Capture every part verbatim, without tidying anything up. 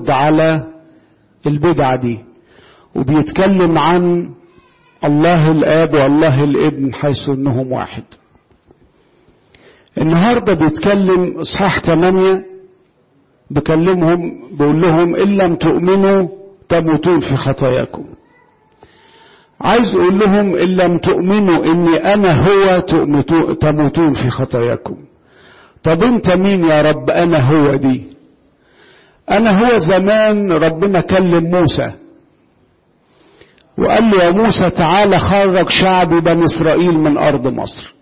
بيرد على البدعة دي، وبيتكلم عن الله الآب والله الابن حيث انهم واحد. النهاردة بيتكلم اصحاح ثمانية، بكلمهم بقول لهم إن لم تؤمنوا تموتون في خطاياكم. عايز اقول لهم إن لم تؤمنوا اني انا هو تموتون في خطاياكم. طب انت مين يا رب؟ انا هو دي، انا هو زمان ربنا كلم موسى وقال له يا موسى تعالى خرج شعبي بني اسرائيل من ارض مصر.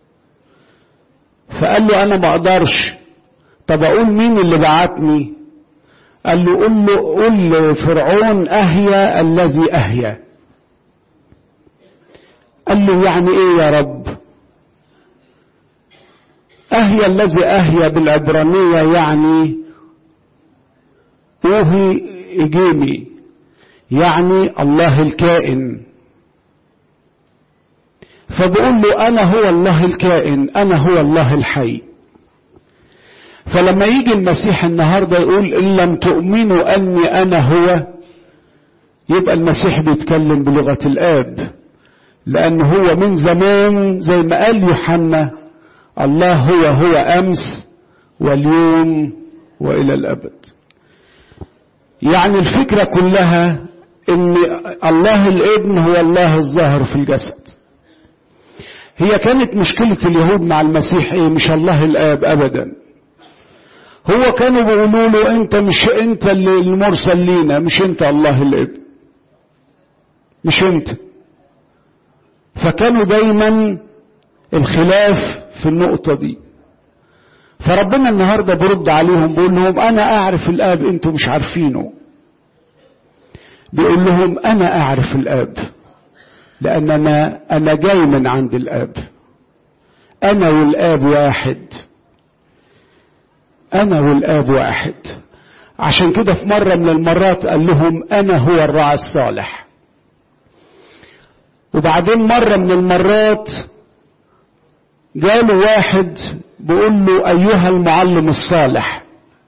فقال له انا ما اقدرش. طب اقول مين اللي بعتني؟ قال له قل له قل لفرعون اهيا الذي اهيا. قال له يعني ايه يا رب؟ اهيا الذي اهيا بالعبرانية يعني اوهي اجيمي، يعني الله الكائن. فبقول له انا هو الله الكائن، انا هو الله الحي. فلما يجي المسيح النهاردة يقول إن لم تؤمنوا أني أنا هو، يبقى المسيح بيتكلم بلغة الآب، لأنه هو من زمان زي ما قال يوحنا الله هو هو أمس واليوم وإلى الأبد. يعني الفكرة كلها إن الله الابن هو الله الظاهر في الجسد. هي كانت مشكلة اليهود مع المسيح إيه؟ مش الله الآب أبدا. هو كانوا بيقولوا له انت مش انت اللي المرسل لينا، مش انت الله الابن، مش انت. فكانوا دايما الخلاف في النقطة دي. فربنا النهاردة برد عليهم بيقول لهم انا اعرف الاب انتوا مش عارفينه. بيقول لهم انا اعرف الاب لان انا انا جاي من عند الاب، انا والاب واحد، أنا والآب واحد. عشان كده في مرة من المرات قال لهم أنا هو الراعي الصالح. وبعدين مرة من المرات جاله واحد بيقول له أيها المعلم الصالح.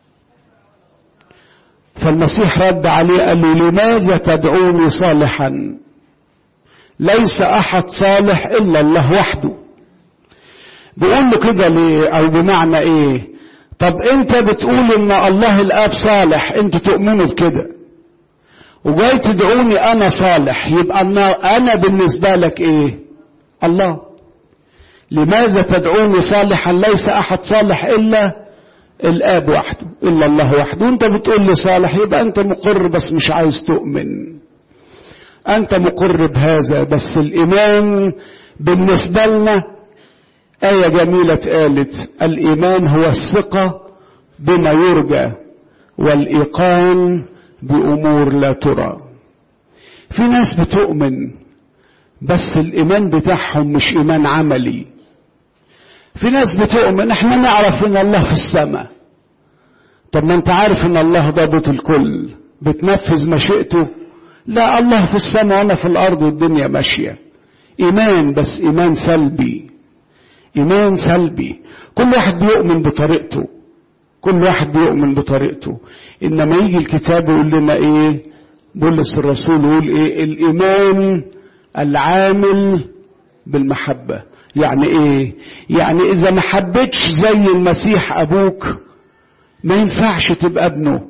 فالمسيح رد عليه قال له لماذا تدعوني صالحا؟ ليس أحد صالح إلا الله وحده. بيقول له كده ليه؟ أو بمعنى إيه؟ طب انت بتقول ان الله الاب صالح، انت تؤمنوا بكده، وجاي تدعوني انا صالح، يبقى انا بالنسبة لك ايه؟ الله. لماذا تدعوني صالحا؟ ليس احد صالح الا الاب وحده، الا الله وحده. انت بتقول لي صالح، يبقى انت مقر بس مش عايز تؤمن. انت مقر بهذا بس الايمان بالنسبة لنا آية جميلة قالت الإيمان هو الثقة بما يرجى والإيقان بأمور لا ترى. في ناس بتؤمن بس الإيمان بتاعهم مش إيمان عملي. في ناس بتؤمن احنا نعرف ان الله في السماء. طب ما انت عارف ان الله ضابط الكل، بتنفذ مشيئته؟ لا، الله في السماء وانا في الارض والدنيا ماشية. ايمان بس ايمان سلبي، ايمان سلبي. كل واحد بيؤمن بطريقته، كل واحد بيؤمن بطريقته. انما يجي الكتاب يقول لنا ايه؟ بولس الرسول يقول ايه؟ الايمان العامل بالمحبة. يعني ايه؟ يعني اذا ما حبتش زي المسيح ابوك ما ينفعش تبقى ابنه.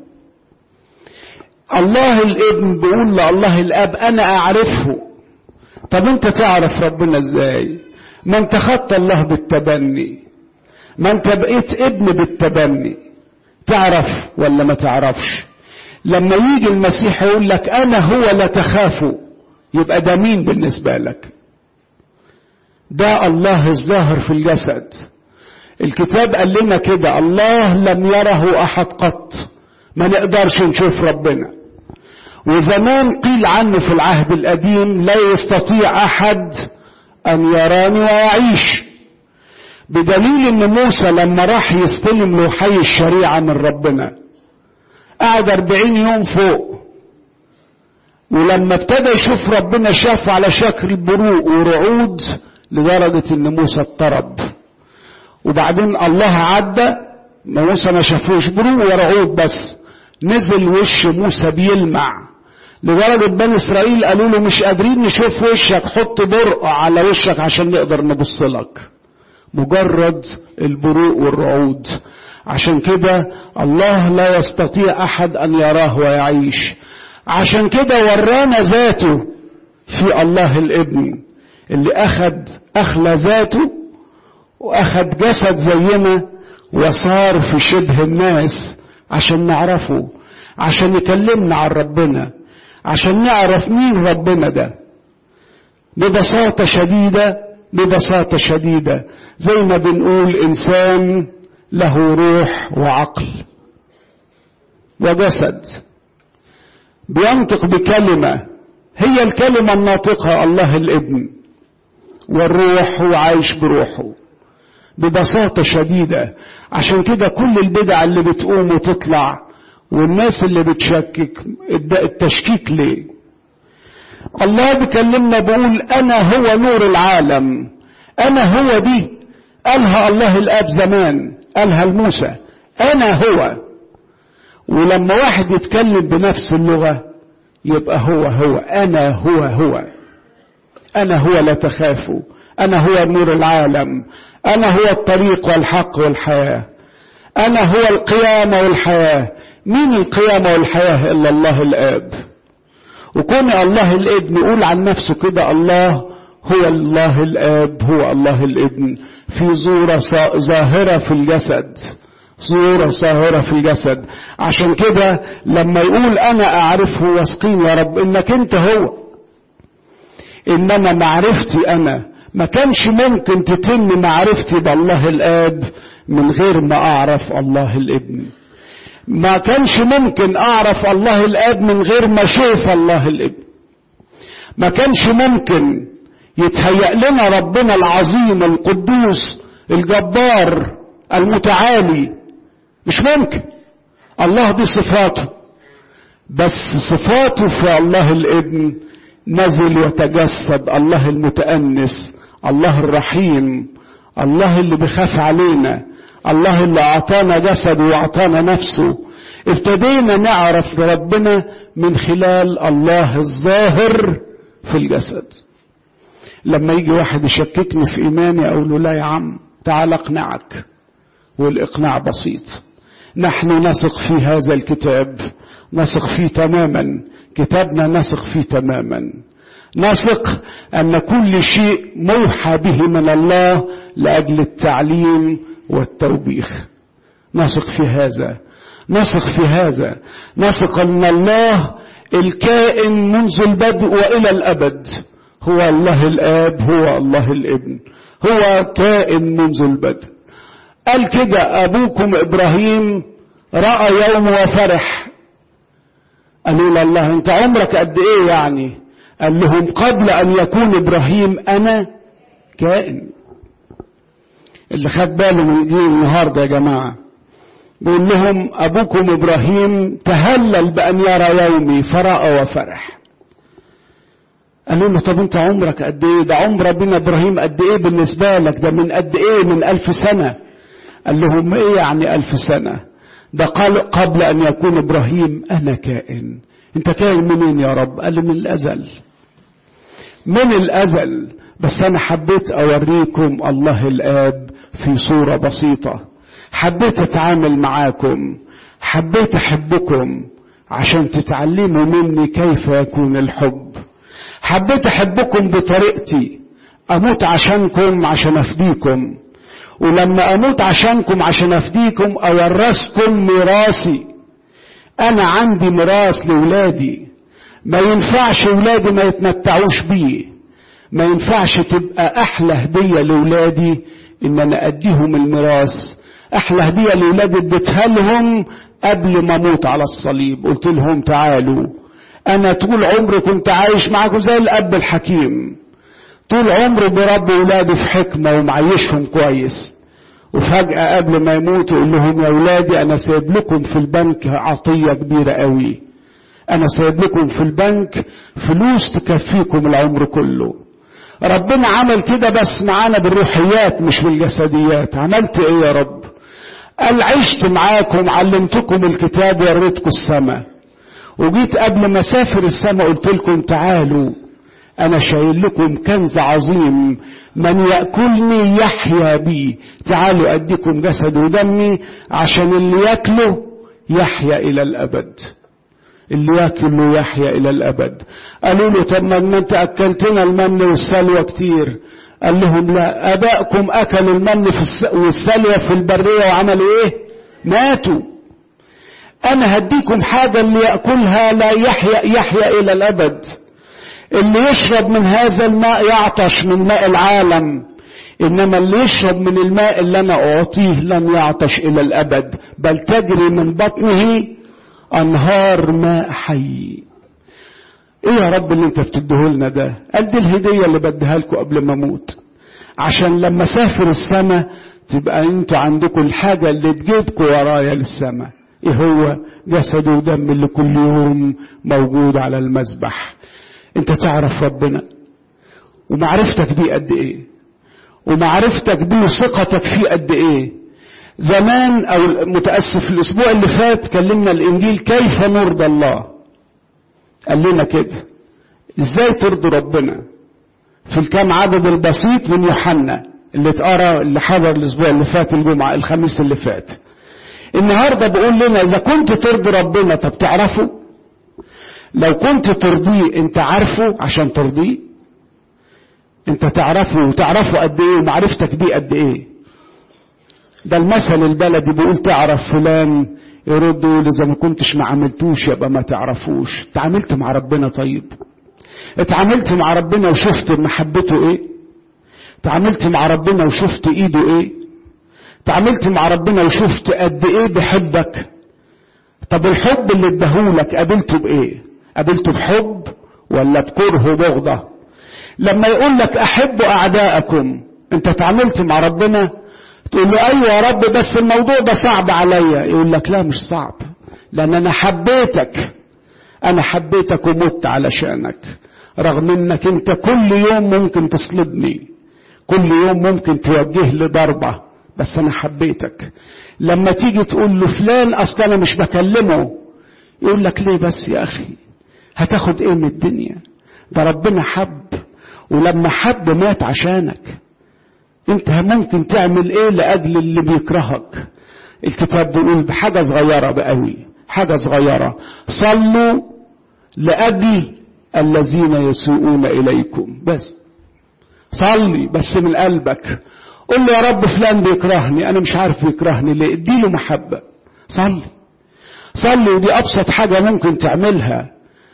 الله الابن بيقول لله الاب انا اعرفه. طب انت تعرف ربنا ازاي؟ ما انت خدت الله بالتبني، ما انت بقيت ابن بالتبني. تعرف ولا ما تعرفش؟ لما يجي المسيح يقول لك انا هو لا تخافوا، يبقى ده مين بالنسبة لك؟ ده الله الظاهر في الجسد. الكتاب قال لنا كده الله لم يره احد قط. ما نقدرش نشوف ربنا. وزمان قيل عنه في العهد القديم لا يستطيع احد ان يراني ويعيش. بدليل ان موسى لما راح يستلم لوحي الشريعة من ربنا قعد أربعين يوم فوق، ولما ابتدى يشوف ربنا شافه على شكل بروق ورعود لدرجة ان موسى اضطرب. وبعدين الله عدى، موسى ما شافوش بروق ورعود بس، نزل وش موسى بيلمع لدرجة بني إسرائيل قالوا له مش قادرين نشوف وشك، حط برقع على وشك عشان نقدر نبص لك. مجرد البروق والرعود. عشان كده الله لا يستطيع أحد أن يراه ويعيش. عشان كده ورانا ذاته في الله الابن اللي أخذ أخلى ذاته وأخذ جسد زينا وصار في شبه الناس عشان نعرفه، عشان يكلمنا عن ربنا، عشان نعرف مين ربنا ده. ببساطة شديدة ببساطة شديدة زي ما بنقول إنسان له روح وعقل وجسد، بينطق بكلمة هي الكلمة الناطقة الله الابن، والروح هو عايش بروحه ببساطة شديدة. عشان كده كل البدع اللي بتقوم وتطلع والناس اللي بتشكك، التشكيك ليه؟ الله بيكلمنا بيقول أنا هو نور العالم، أنا هو دي قالها الله الآب زمان، قالها لموسى أنا هو. ولما واحد يتكلم بنفس اللغة يبقى هو هو أنا هو هو أنا هو لا تخافوا، أنا هو نور العالم، أنا هو الطريق والحق والحياة، أنا هو القيامة والحياة. مين القيامة والحياة إلا الله الآب؟ وكون الله الابن يقول عن نفسه كده الله هو الله الآب هو الله الابن في صورة ظاهرة في الجسد، صورة ظاهرة في الجسد. عشان كده لما يقول أنا أعرفه واثقين يا رب إنك أنت هو، إنما معرفتي أنا ما كانش ممكن تتم معرفتي بالله الآب من غير ما أعرف الله الابن. ما كانش ممكن أعرف الله الآب من غير ما أشوف الله الابن. ما كانش ممكن يتهيأ لنا ربنا العظيم القدوس الجبار المتعالي، مش ممكن. الله دي صفاته، بس صفاته في الله الابن نزل وتجسد، الله المتأنس، الله الرحيم، الله اللي بيخاف علينا، الله اللي أعطانا جسده وأعطانا نفسه. ابتدينا نعرف ربنا من خلال الله الظاهر في الجسد. لما يجي واحد يشككني في إيماني أقول له لا يا عم تعال أقنعك، والإقناع بسيط. نحن نثق في هذا الكتاب، نثق فيه تماما، كتابنا نثق فيه تماما. نثق أن كل شيء موحى به من الله لأجل التعليم والتوبيخ. نثق في هذا، نثق في هذا، نثق أن الله الكائن منذ البدء وإلى الأبد هو الله الآب هو الله الابن، هو كائن منذ البدء. قال كده أبوكم إبراهيم رأى يوم وفرح. قالوا له الله أنت عمرك قد إيه يعني؟ قال لهم قبل أن يكون إبراهيم أنا كائن. اللي خد باله من دي النهارده يا جماعة بيقول لهم أبوكم إبراهيم تهلل بأن يرى يومي فرأى وفرح. قالوا له طب أنت عمرك قد إيه؟ ده عمر ربنا إبراهيم قد إيه بالنسبة لك؟ ده من قد إيه؟ من ألف سنة. قال لهم إيه يعني ألف سنة؟ ده قال قبل أن يكون إبراهيم أنا كائن. أنت كائن منين يا رب؟ قال من الأزل، من الأزل. بس أنا حبيت أوريكم الله الآب في صورة بسيطة، حبيت أتعامل معاكم، حبيت أحبكم عشان تتعلموا مني كيف يكون الحب. حبيت أحبكم بطريقتي، أموت عشانكم عشان أفديكم، ولما أموت عشانكم عشان أفديكم أورثكم ميراثي. أنا عندي ميراث لولادي، ما ينفعش ولادي ما يتمتعوش بيه، ما ينفعش تبقى أحلى هدية لولادي إن أنا أديهم الميراث. أحلى هدية لولادي اديتها لهم قبل ما أموت على الصليب. قلت لهم تعالوا، أنا طول عمري كنت عايش معكم زي الأب الحكيم، طول عمري بربي ولادي في حكمة ومعيشهم كويس، وفجأة قبل ما يموتوا يقول لهم يا ولادي أنا سايب لكم في البنك عطية كبيرة قوي، أنا سايب لكم في البنك فلوس تكفيكم العمر كله. ربنا عمل كده بس معانا بالروحيات مش بالجسديات. عملت إيه يا رب؟ قال عشت معاكم، علمتكم الكتاب، وريتكم السماء، وجيت قبل ما اسافر السماء قلت لكم تعالوا انا شايل لكم كنز عظيم، من يأكلني يحيا بي، تعالوا اديكم جسد ودمي عشان اللي ياكله يحيا الى الابد، اللي ياكله يحيا الى الابد. قالوا له طب ما انت اكلتنا المن والسلوى كتير. قال لهم لا، ابائكم اكلوا المن والسلوى في البرية وعملوا ايه؟ ماتوا. انا هديكم حاجة اللي يأكلها لا يحيا يحيا الى الابد. اللي يشرب من هذا الماء يعطش من ماء العالم، انما اللي يشرب من الماء اللي انا اعطيه لن يعطش الى الابد، بل تجري من بطنه انهار ماء حي. ايه يا رب اللي انت بتديهولنا ده؟ قال دي الهدية اللي بديها لكم قبل ما اموت، عشان لما اسافر السماء تبقى انتوا عندكم الحاجة اللي تجيبكم ورايا للسماء. ايه هو؟ جسد ودم اللي كل يوم موجود على المذبح. انت تعرف ربنا ومعرفتك بيه قد ايه، ومعرفتك بيه وثقتك فيه قد ايه. زمان او متأسف الاسبوع اللي فات كلمنا الانجيل كيف نرضى الله، قال لنا كده ازاي ترضوا ربنا في الكام عدد البسيط من يوحنا اللي اتقرا اللي حضر الاسبوع اللي فات الجمعة الخميس اللي فات. النهارده بقول لنا اذا كنت ترضي ربنا طب تعرفه، لو كنت ترضيه انت عارفه عشان ترضيه، انت تعرفه وتعرفه قد ايه ومعرفتك بيه قد ايه. ده المثل البلدي بيقول تعرف فلان، يردوا اذا ما كنتش ما عملتوش يبقى ما تعرفوش. اتعاملت مع ربنا؟ طيب اتعاملت مع ربنا وشفت محبته ايه؟ اتعاملت مع ربنا وشفت ايده ايه؟ اتعاملت مع ربنا وشفت قد ايه بحبك؟ طب الحب اللي اداهولك قابلته بايه؟ قابلته بحب ولا بكره وبغضه؟ لما يقول لك احبوا اعداءكم، انت اتعاملت مع ربنا؟ تقول له ايوه يا رب بس الموضوع ده صعب عليا. يقول لك لا مش صعب، لان انا حبيتك، انا حبيتك ومت علشانك، رغم انك انت كل يوم ممكن تصلبني، كل يوم ممكن توجه لي ضربة، بس انا حبيتك. لما تيجي تقول له فلان اصلا انا مش بكلمه، يقول لك ليه بس يا اخي؟ هتاخد ايه من الدنيا؟ ده ربنا حب، ولما حب مات عشانك. انت ممكن تعمل ايه لاجل اللي بيكرهك؟ الكتاب بيقول بحاجة صغيرة بقوي، حاجة صغيرة، صلوا لاجل الذين يسوءون اليكم. بس صلي بس من قلبك، قل له يا رب فلان بيكرهني، انا مش عارف بيكرهني ليه، اديله محبة. صلي صلي، ودي ابسط حاجة ممكن تعملها،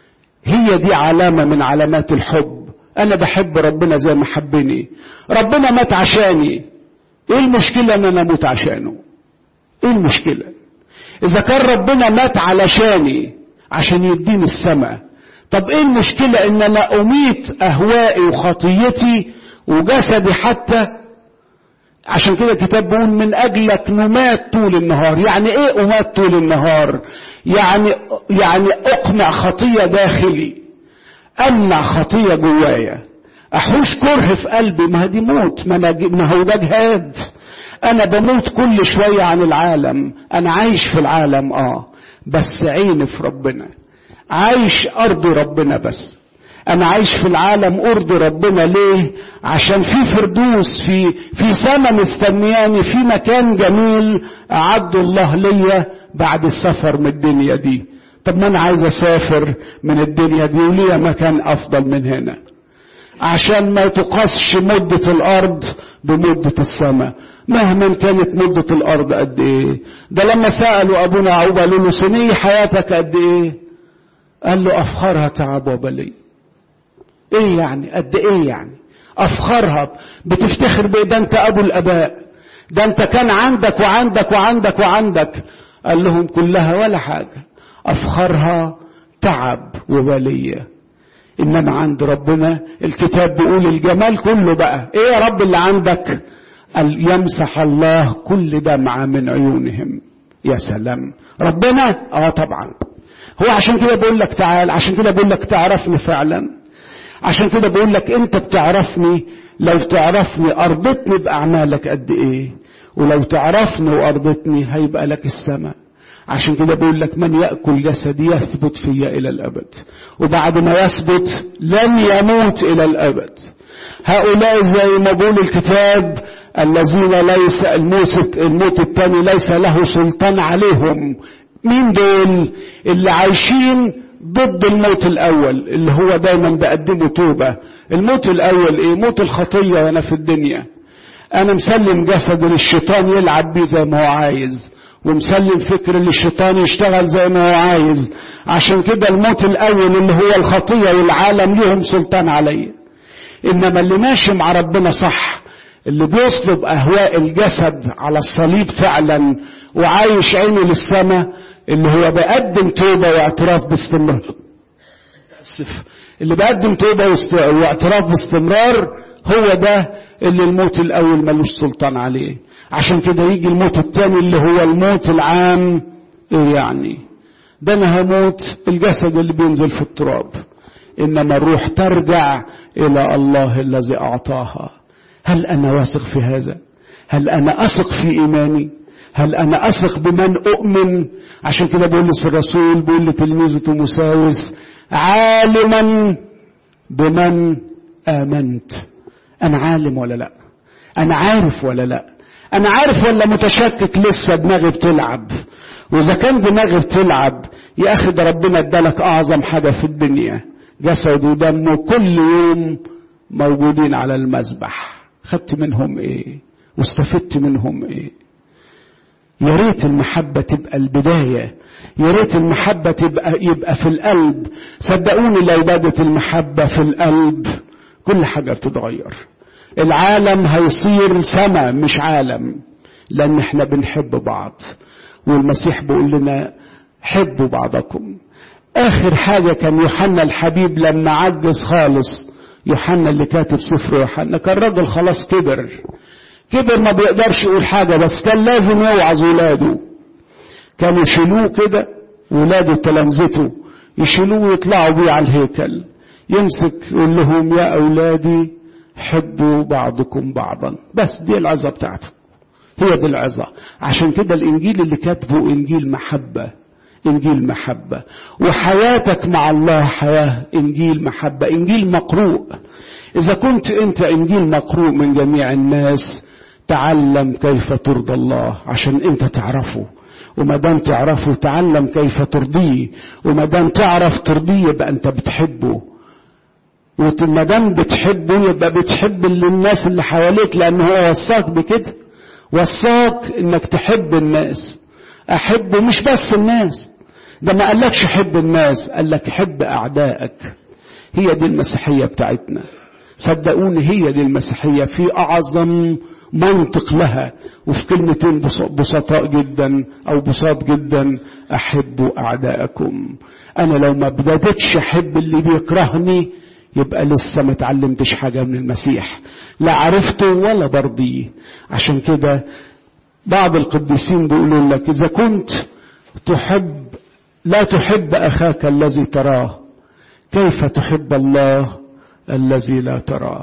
هي دي علامة من علامات الحب. انا بحب ربنا زي ما حبني، ربنا مات عشاني، ايه المشكلة ان انا اموت عشانه؟ ايه المشكلة اذا كان ربنا مات علشاني عشان يديني السماء؟ طب ايه المشكلة ان انا اميت اهوائي وخطيتي وجسدي حتى؟ عشان كده الكتاب بيقول من اجلك نمات طول النهار. يعني ايه امات طول النهار؟ يعني يعني اقنع خطية داخلي، امنع خطية جوايا، احوش كره في قلبي. ما دي موت، ما هو ده جهاد. انا بموت كل شوية عن العالم، انا عايش في العالم اه بس عيني في ربنا، عايش ارضي ربنا. بس انا عايش في العالم ارضي ربنا ليه؟ عشان في فردوس، في في سما مستنياني، في مكان جميل اعده الله ليا بعد السفر من الدنيا دي. طب ما انا عايز اسافر من الدنيا دي وليا مكان افضل من هنا، عشان ما تقاسش مدة الارض بمدة السماء مهما كانت مدة الارض قد ايه. ده لما سألوا ابونا يعقوب قالوا له سني حياتك قد ايه؟ قال له افخرها تعب وبلي. ايه يعني قد ايه يعني افخرها؟ بتفتخر بايه؟ ده انت ابو الاباء، ده انت كان عندك وعندك وعندك وعندك. قال لهم كلها ولا حاجة، افخرها تعب وبلية. انما عند ربنا الكتاب بيقول الجمال كله بقى ايه يا رب اللي عندك؟ قال يمسح الله كل دمعة من عيونهم. يا سلام، ربنا اه طبعا. هو عشان كده بقول لك تعال، عشان كده بقول لك تعرفني فعلا، عشان كده بقول لك انت بتعرفني، لو تعرفني ارضتني باعمالك قد ايه، ولو تعرفني وارضتني هيبقى لك السماء. عشان كده بقول لك من يأكل جسدي يثبت فيا الى الابد، وبعد ما يثبت لن يموت الى الابد. هؤلاء زي ما بقول الكتاب الذين ليس الموت الموت الثاني ليس له سلطان عليهم. مين دول؟ اللي عايشين ضد الموت الاول اللي هو دايما بقدمه توبة. الموت الاول ايه؟ موت الخطية وانا في الدنيا. انا مسلم جسد للشيطان يلعب بيه زي ما هو عايز، ومسلم فكر للشيطان يشتغل زي ما هو عايز. عشان كده الموت الاول اللي هو الخطية والعالم لهم سلطان عليه. انما اللي ماشي مع ربنا صح، اللي بيصلب اهواء الجسد على الصليب فعلا وعايش عينه للسماء، اللي هو بيقدم توبة واعتراف باستمرار. اللي بيقدم توبة واعتراف باستمرار هو ده اللي الموت الاول ملوش سلطان عليه. عشان كده يجي الموت الثاني اللي هو الموت العام. ايه يعني؟ ده انا هموت الجسد اللي بينزل في التراب، انما الروح ترجع الى الله الذي اعطاها. هل انا واثق في هذا؟ هل انا اثق في ايماني؟ هل انا اثق بمن اؤمن؟ عشان كده بقول الرسول بيقول لتلميذه تيموثاوس عالما بمن امنت. انا عالم ولا لا؟ انا عارف ولا لا؟ انا عارف ولا متشكك لسه دماغي بتلعب؟ واذا كان دماغي بتلعب يا اخي ده ربنا ادالك اعظم حاجة في الدنيا، جسد ودمه كل يوم موجودين على المذبح. خدت منهم ايه واستفدت منهم ايه؟ يا ريت المحبة تبقى البداية، يا ريت المحبة تبقى يبقى في القلب. صدقوني لو بدت المحبة في القلب كل حاجة بتتغير. العالم هيصير سما مش عالم، لان احنا بنحب بعض، والمسيح بيقول لنا حبوا بعضكم. اخر حاجة كان يوحنا الحبيب لما عجز خالص، يوحنا اللي كاتب سفر يوحنا، كان راجل خلاص كبر كبر ما بيقدرش يقول حاجة، بس كان لازم يوعظ ولاده. كانوا يشيلوه كده ولاده تلامذته يشيلوه ويطلعوا بيه على الهيكل، يمسك يقول لهم يا اولادي حبوا بعضكم بعضا. بس دي العظة بتاعته، هي دي العظة. عشان كده الانجيل اللي كاتبه انجيل محبة، انجيل محبة. وحياتك مع الله حياة انجيل محبة، انجيل مقروء. اذا كنت انت انجيل مقروء من جميع الناس، تعلم كيف ترضى الله عشان انت تعرفه، وما دام تعرفه تعلم كيف ترضيه، وما دام تعرف ترضيه يبقى انت بتحبه، وما دام بتحبه يبقى بتحب الناس اللي حواليك، لانه هو وصاك بكده، وصاك انك تحب الناس. احبه مش بس الناس، ده ما قالكش حب الناس، قالك حب اعدائك. هي دي المسيحية بتاعتنا، صدقوني هي دي المسيحية في اعظم منطق لها، وفي كلمتين بسطاء جدا او بساط جدا: احبوا اعدائكم. انا لو ما بدأتش احب اللي بيكرهني يبقى لسه ما اتعلمتش حاجة من المسيح، لا عرفته ولا برضيه. عشان كده بعض القديسين بيقولوا لك اذا كنت تحب لا تحب اخاك الذي تراه، كيف تحب الله الذي لا تراه؟